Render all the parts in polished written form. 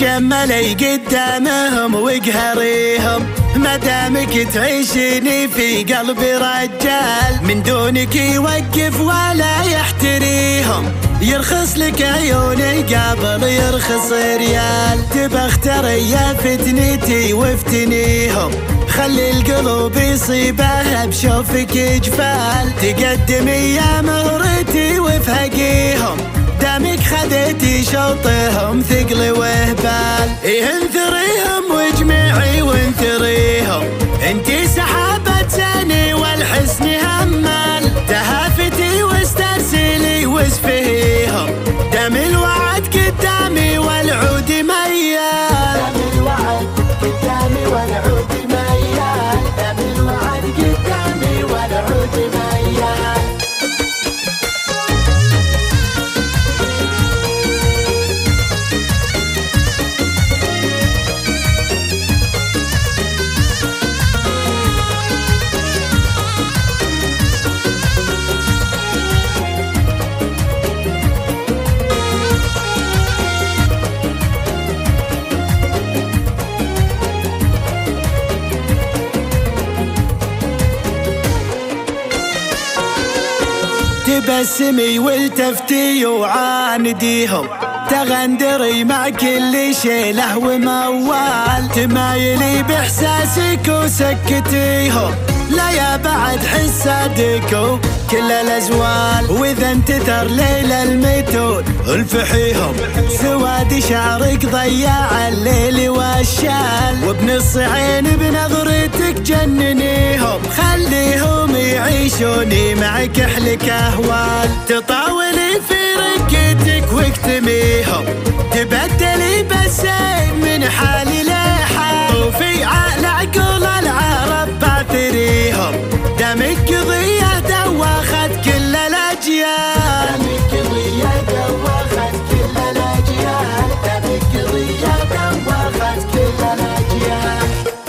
تجملي قدامهم واقهريهم، مدامك تعيشيني في قلبي رجال، من دونك يوقف ولا يحتريهم، يرخص لك عيوني قبل يرخص ريال. تبختر يا فتنتي وافتنيهم، خلي القلوب يصيبها بشوفك جفال، تقدمي يا مهرتي وفهقيهم، دامك خذيتي شوطهم ثقل وهبال. انثريهم واجمعي وانثريهم، انتي سحابة سني والحسن همال، تهافتي واسترسلي واسفهيهم، دم الوعد قدامي والعود ميال، دم الوعد قدامي والعود ميال، دم الوعد قدامي والعود ميال. تبسمي والتفتي وعانديهم، تغندري مع كل شيله وموال، تمايلي باحساسك وسكتيهم، لا يا بعد حسادك كل الازوال. واذا انتثر ليل الميتون الفحيهم، سواد شعرك ضياع الليل والشال، وبنص عين بنظرتك جننيهم، خليهم يعيشوني معك احلك اهوال. تطاولي في ركتك واكتميهم، تبدلي بسين من حالي لحال، وفي عقل عقول العرب بعثريهم، دمك ضية دوخت كل الاجيال، دمك ضية دوخت كل الاجيال، دمك ضية دوخت كل الاجيال.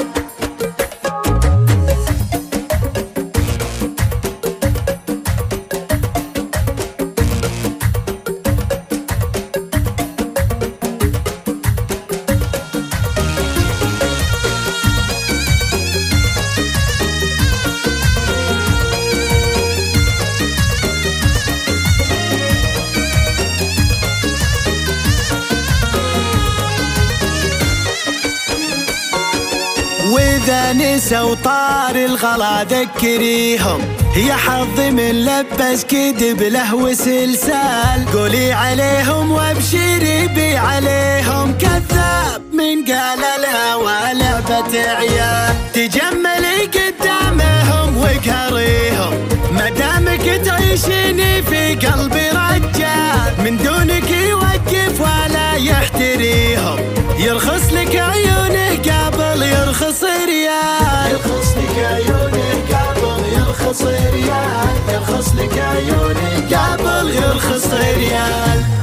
وإذا نسوا طار الغلا ذكريهم، يا حظ من لبس كذب له وسلسال، قولي عليهم وابشري بي عليهم، كذاب من قال الهوى لعبة عيال. تجملي قدامهم واقهريهم، مدامك تعيشيني في قلبي رجال، من دونك يوقف ولا يحتريهم، يرخص لك عيونه قبل يرخص ريال، يرخص لك عيونه قبل يرخص ريال، يرخص لك عيونه قبل يرخص ريال.